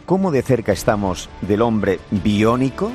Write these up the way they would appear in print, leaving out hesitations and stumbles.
cómo de cerca estamos del hombre biónico?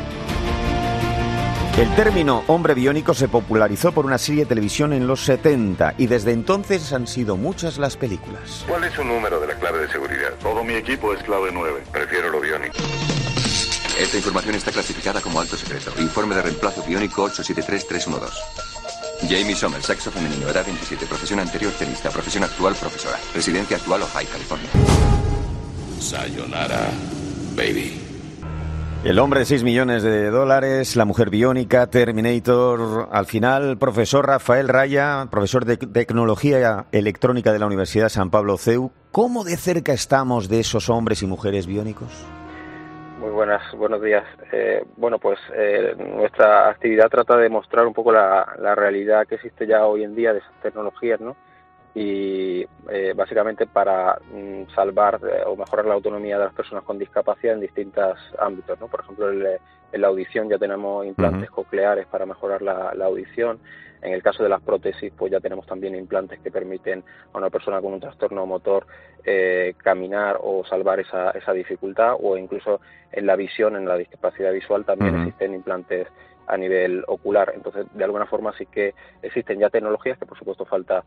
El término hombre biónico se popularizó por una serie de televisión en los 70 y desde entonces han sido muchas las películas. ¿Cuál es su número de la clave de seguridad? Todo mi equipo es clave 9. Prefiero lo biónico. Esta información está clasificada como alto secreto. Informe de reemplazo biónico 873312. Jamie Sommer, sexo femenino, edad 27, profesión anterior tenista, profesión actual profesora, residencia actual Ojai, California. Sayonara, baby. El hombre de $6 millones, la mujer biónica, Terminator. Al final, profesor Rafael Raya, profesor de Tecnología Electrónica de la Universidad San Pablo CEU. ¿Cómo de cerca estamos de esos hombres y mujeres biónicos? Muy buenos días. Nuestra actividad trata de mostrar un poco la realidad que existe ya hoy en día de esas tecnologías, ¿no? Y básicamente para salvar o mejorar la autonomía de las personas con discapacidad en distintos ámbitos, ¿no? Por ejemplo, en la audición ya tenemos implantes cocleares para mejorar la audición. En el caso de las prótesis, pues ya tenemos también implantes que permiten a una persona con un trastorno motor caminar o salvar esa dificultad, o incluso en la visión, en la discapacidad visual también existen implantes a nivel ocular. Entonces, de alguna forma sí que existen ya tecnologías que por supuesto falta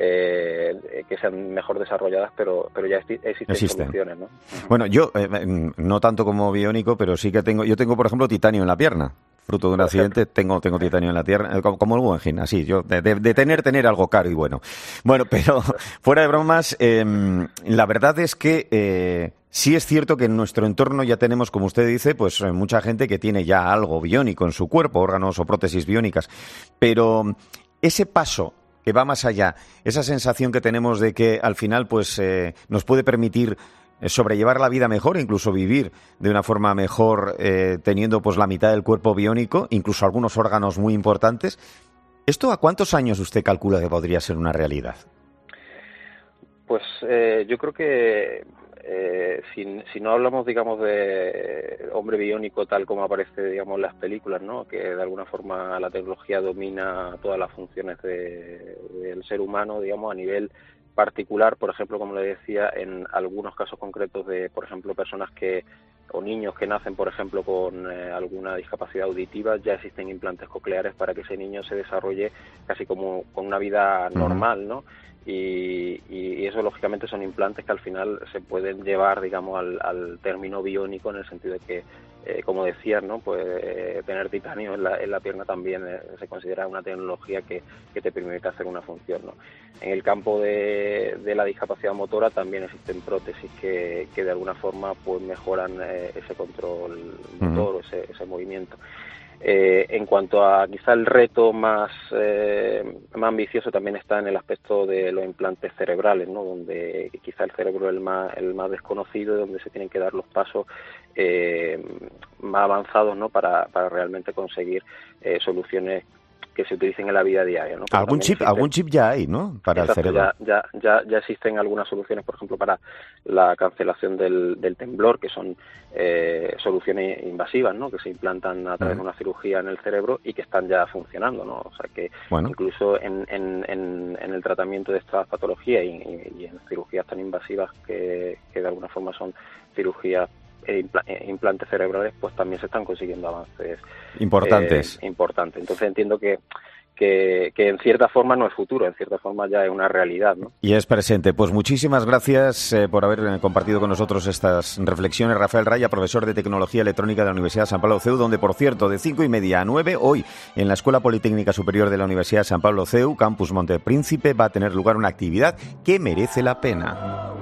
que sean mejor desarrolladas, pero ya existen soluciones, ¿no? Bueno, yo no tanto como biónico, pero sí que yo tengo por ejemplo titanio en la pierna. Fruto de un accidente, tengo titanio en la tierra, como el Guggenheim, así, yo, de tener algo caro y bueno. Bueno, pero fuera de bromas, la verdad es que sí es cierto que en nuestro entorno ya tenemos, como usted dice, pues mucha gente que tiene ya algo biónico en su cuerpo, órganos o prótesis biónicas, pero ese paso que va más allá, esa sensación que tenemos de que al final pues nos puede permitir sobrellevar la vida mejor, incluso vivir de una forma mejor teniendo pues la mitad del cuerpo biónico, incluso algunos órganos muy importantes. ¿Esto a cuántos años usted calcula que podría ser una realidad? Pues yo creo que si no hablamos, digamos, de hombre biónico tal como aparece, digamos, en las películas, ¿no? Que de alguna forma la tecnología domina todas las funciones del ser humano, digamos, a nivel particular, por ejemplo, como le decía, en algunos casos concretos de, por ejemplo, personas o niños que nacen, por ejemplo, con alguna discapacidad auditiva, ya existen implantes cocleares para que ese niño se desarrolle casi como con una vida normal, ¿no? Y eso, lógicamente, son implantes que al final se pueden llevar, digamos, al término biónico, en el sentido de que, como decías, ¿no? Pues tener titanio en la pierna también se considera una tecnología que te permite hacer una función, ¿no? En el campo de la discapacidad motora también existen prótesis que de alguna forma pues mejoran ese control motor, ese movimiento. En cuanto a quizá el reto más ambicioso también está en el aspecto de los implantes cerebrales, ¿no? Donde quizá el cerebro es el más desconocido y donde se tienen que dar los pasos más avanzados, ¿no? Para realmente conseguir soluciones que se utilicen en la vida diaria, ¿no? Algún chip ya hay, ¿no? Para el cerebro. Ya existen algunas soluciones, por ejemplo, para la cancelación del temblor, que son soluciones invasivas, ¿no? Que se implantan a través de una cirugía en el cerebro y que están ya funcionando, ¿no? O sea que incluso en el tratamiento de estas patologías y en cirugías tan invasivas que de alguna forma son cirugías implantes cerebrales, pues también se están consiguiendo avances importantes. Entonces entiendo que en cierta forma no es futuro, en cierta forma ya es una realidad, ¿no? Y es presente. Pues muchísimas gracias por haber compartido con nosotros estas reflexiones. Rafael Raya, profesor de Tecnología Electrónica de la Universidad San Pablo CEU, donde, por cierto, de 5:30 a 9, hoy, en la Escuela Politécnica Superior de la Universidad San Pablo CEU, Campus Montepríncipe, va a tener lugar una actividad que merece la pena.